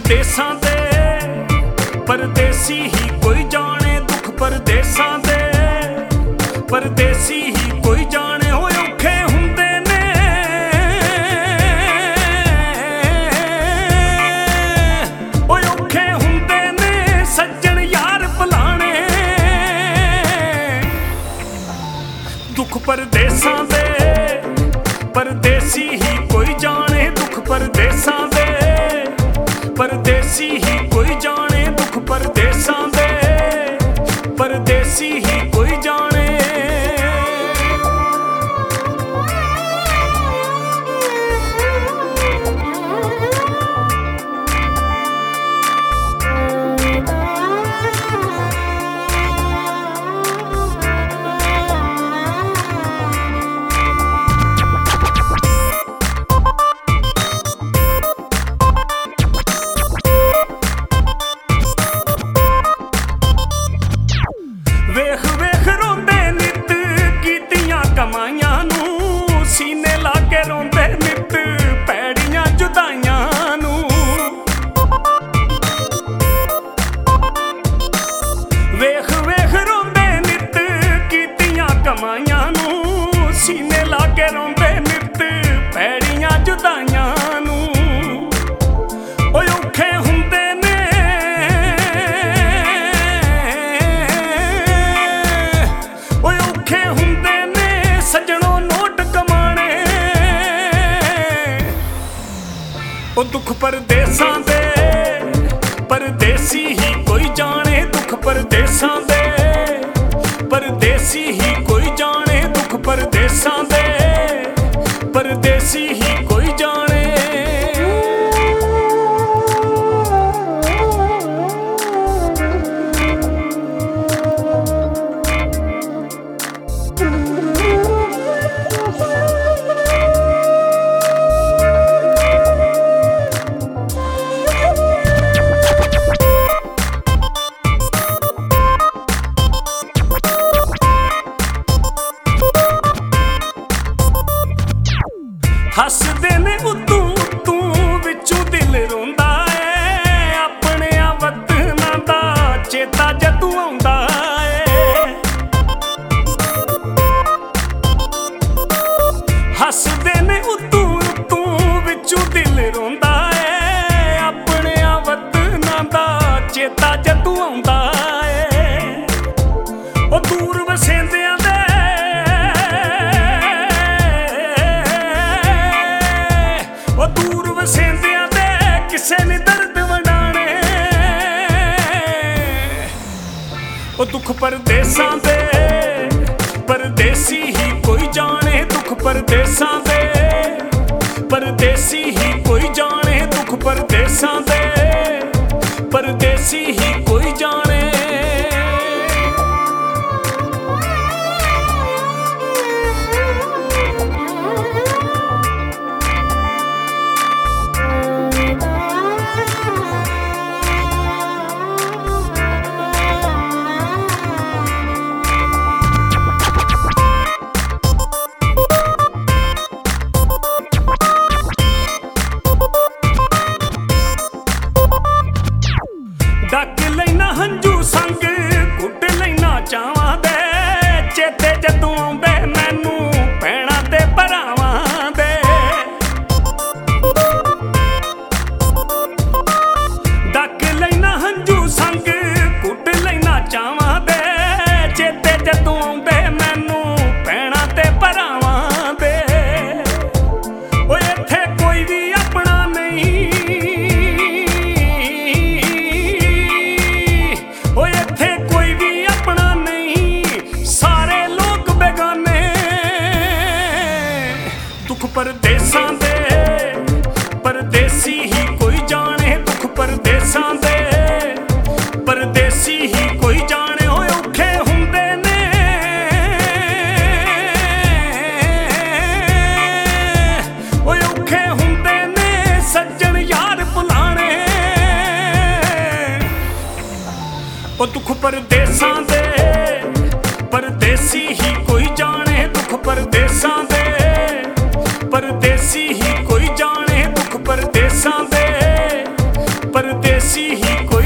परदेसां दे परदेसी ही कोई जाने दुख परदेसां दे परदेसी ही कोई जाने हो औखे हुंदे ने ओ औखे हुंदे ने सज्जन यार भुलाने दुख परदेसां दे परदेसी ही कोई जाने दुख परदेसां दे परदेसी ही कोई जाने दुख परदेसां दे परदेसी ही कोई जाने वेख वेख रोंदे नित कीतियां कमाइयां नूं सीने ला के रोंदे नित पैड़ियां जुदाइयां नूं वेख वेख रोंदे नित कीतियां कमाइयां नूं सीने ला के रोंदे नित पैड़ियां जुदाइयां नूं ओए औखे हुंदे ने ओए औखे हुंदे ने सजणों नोट कमाने ओ दुख परदेसां दे परदेसी ही कोई जाने दुख परदेसां दे परदेसी ही कोई जाने दुख परदेसां दे परदेसी ही कोई जाने हसदे ने उतों उतों विचों दिल रोंदा ऐ अपने वतनां दा चेता जदों आउंदा ऐ हसदे ने उतों उतों विचों दिल रोंदा ऐ अपने वतनां दा चेता जदों आउंदा ऐ ओ दूर वसेंदियां दे दूर वसेंदियां दे किसे ने दर्द वंडाने ओ दुख परदेसां दे परदेसी ही कोई जाने दुख परदेसां दे परदेसी ही कोई जाने दुख परदेसां दे परदेसी ही कोई जाने डक लैना हंजू संग घुट लैना चावां दे चेते जदों आउंदे मैनू भैणां ते भरावां दे डक लैना हंजू संग घुट लैना चावां दे चेते जदों आउंदे मैनू भैणां ते भरावां दे ओए इत्थे कोई भी अपना नहीं ओए इत्थे कोई भी अपना नहीं सारे लोग बेगाने दुख परदेसां दे परदेसी ही कोई जाने दुख परदेसां दे परदेसी ही कोई जाने ओए औखे हुंदे ने ओए औखे हुंदे ने सज्जन यार भुलाने ओ दुख परदेसां दे परदेसी ही कोई जाने दुख परदेसां दे परदेसी ही कोई जाने दुख परदेसां दे ਪਰਦੇਸੀ ਹੀ